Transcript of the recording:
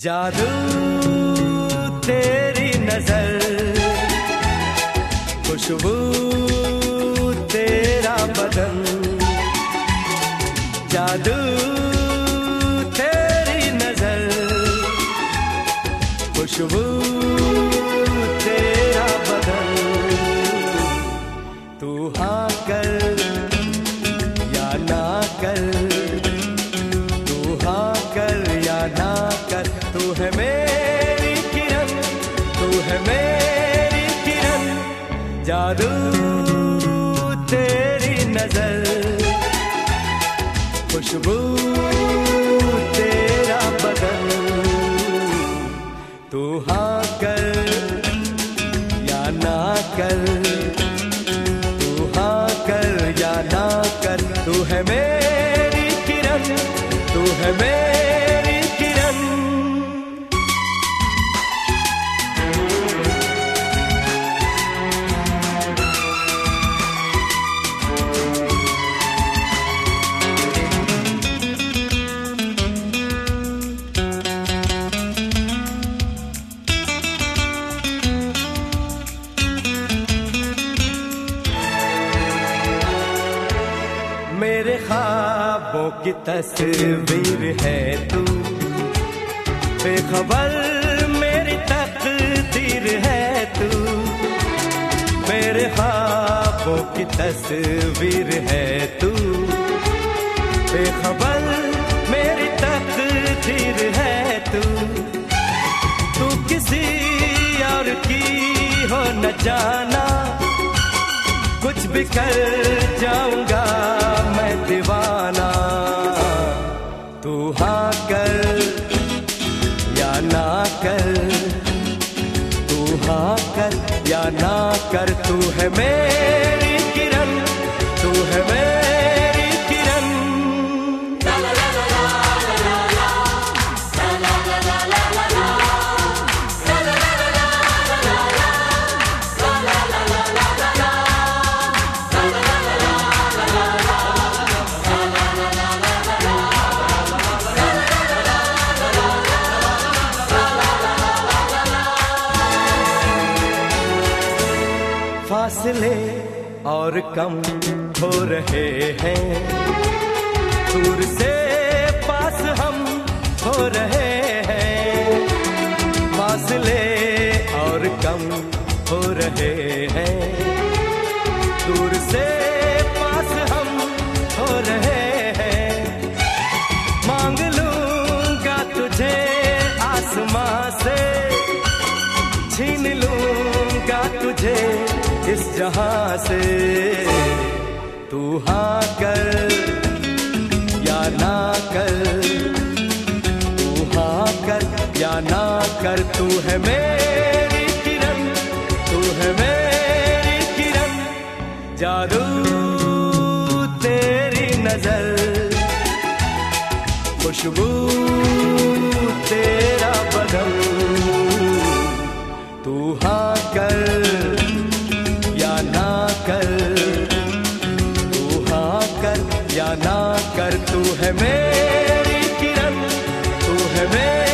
जादू तेरी नजर, खुशबू तेरा बदन, जादू तेरी नजर, खुशबू तेरा बदन। तू हाँ कर या ना कर, तू हाँ कर या ना कर, तू है मेरी किरण, तू है मेरी किरण। जादू तेरी नजर, खुशबू तेरा बदन। तू हाँ कर या ना कर, तू हाँ कर या ना कर, तू है मेरी किरण, तू है मेरी किरण। मेरे ख्वाबों की तस्वीर है तू, बेखबर मेरी तकदीर है तू। मेरे ख्वाबों की तस्वीर है तू, बेखबर मेरी तकदीर है तू। तू किसी और की हो न जाना, कुछ भी कर जाऊंगा मैं दीवाना। तू हाँ कर या ना कर, तू हाँ कर या ना कर, तू है मेरी किरण, तू है मेरी किरण। फासले और कम हो रहे हैं, दूर से पास हम हो रहे हैं। फासले और कम हो रहे हैं, दूर से पास हम हो रहे हैं। मांग लूंगा तुझे आसमां से, छीन लूंगा तुझे इस जहां से। तू हाँ कर या ना कर, तू हाँ कर या ना कर, तू है मेरी किरण, तू है मेरी किरण। जादू तेरी नजर, खुशबू तेरा बदन। तू हाँ कर या ना कर, तू हाँ कर या ना कर, तू है मेरी किरण, तू है मेरी